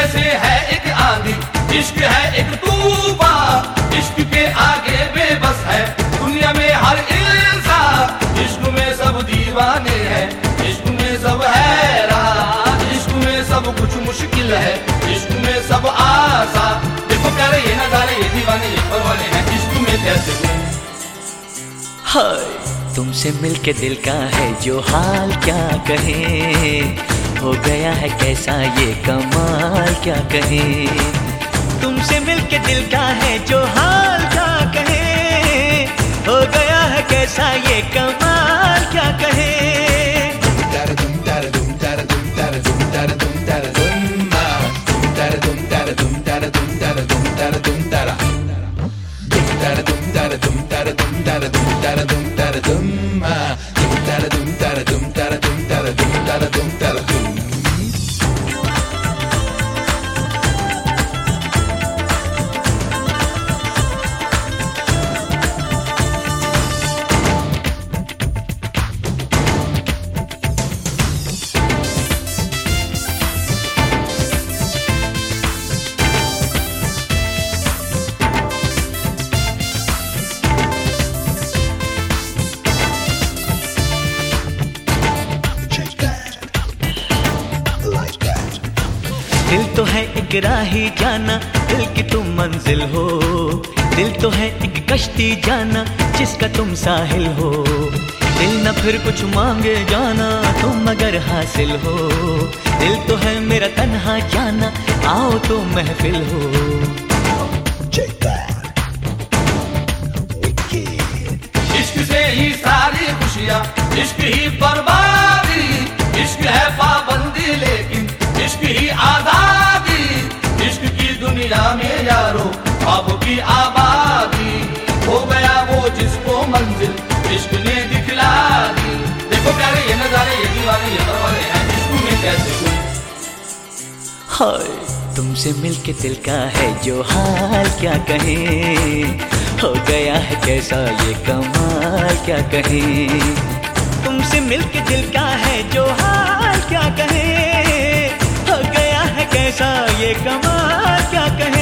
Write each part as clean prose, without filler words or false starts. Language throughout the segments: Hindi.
जैसे है एक आंधी, इश्क है एक तूफान, इश्क के आगे बेबस है दुनिया में हर इंसान। इश्क में सब दीवाने हैं, इश्क में सब हैरान, इश्क में सब कुछ मुश्किल है, इश्क में सब आसान। देखो प्यारे ये नजारे, ये दीवाने ये परवाने हैं, इश्क में कैसे हाय तुमसे मिलके दिल का है जो हाल क्या कहें, हो गया है कैसा ये कमाल क्या कहें। तुमसे मिलके दिल का है जो हाल क्या कहें, हो गया है कैसा ये कमाल क्या कहें। दिल तो है एक राही जाना, दिल की तुम मंजिल हो, दिल तो है एक कश्ती जाना जिसका तुम साहिल हो। दिल न फिर कुछ मांगे जाना तुम अगर हासिल हो, दिल तो है मेरा तन्हा जाना आओ तो महफिल हो। इश्क से ही सारी खुशियाँ, इश्क ही बर्बादी, इश्क है पाबंदी लेकिन इश्क ही आजादी। इश्क की दुनिया में यारो ख्वाबों की आबादी, हो गया वो जिसको मंजिल इश्क ने दिखला दी। देखो प्यारे ये नजारे, ये दीवाने ये परवाने हैं, इश्क में कैसे हाय तुमसे मिलके दिल का है जो हाल क्या कहें, हो गया है कैसा ये कमाल क्या कहें। तुमसे मिलके दिल का है जो हाल क्या कहें, हो गया है कैसा ये कमाल क्या कहें।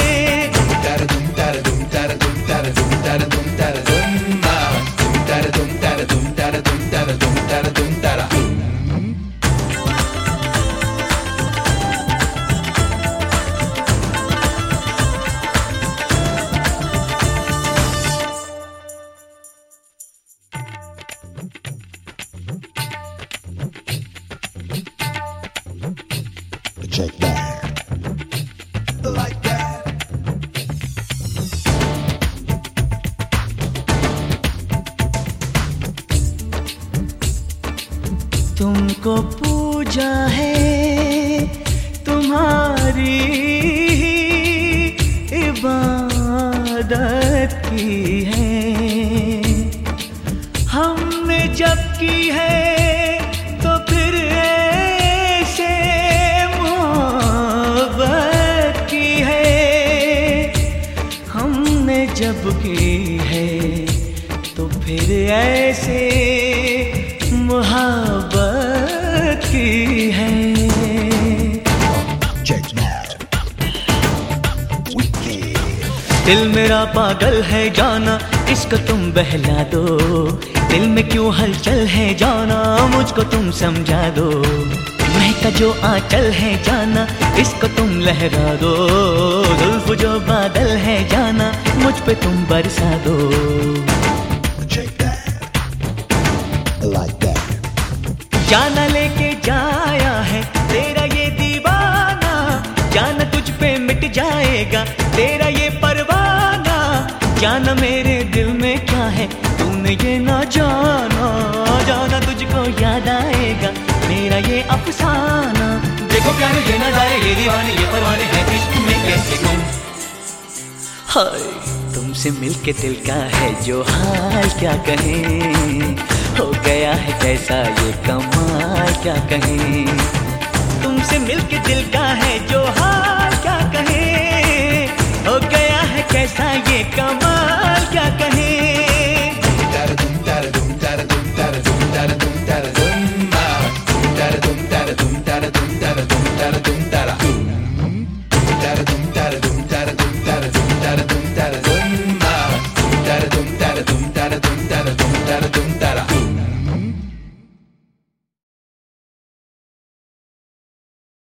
Check that, like that. तुमको पूजा है तुम्हारी इबादत की है, हमने जब की है तो फिर ऐसे मोहब्बत की है, हमने जब की है तो फिर ऐसे मोहब्बत की है। दिल मेरा पागल है जाना इसको तुम बहला दो, दिल में क्यों हलचल है जाना मुझको तुम समझा दो। महका जो आंचल है जाना इसको तुम लहरा दो, जुल्फ जो बादल है जाना मुझ पे तुम बरसा दो। Like that. जाना लेके जाया है तेरा ये दीवाना, जाना तुझ पे मिट जाएगा तेरा ये परवाना। जाना मेरे दिल में क्या है तूने ये ना जाना, जाना तुझको याद आएगा मेरा ये अफसाना। देखो प्यारे ये नजारे, ये दीवाने ये परवाने हैं, इश्क में कैसे गुम। हाय तुमसे मिलके दिल का है जो हाल क्या कहें, हो गया है कैसा ये कमाल क्या कहें। तुमसे मिलके दिल का है जो हाल क्या कहें, हो गया है कैसा ये कमाल क्या कहें।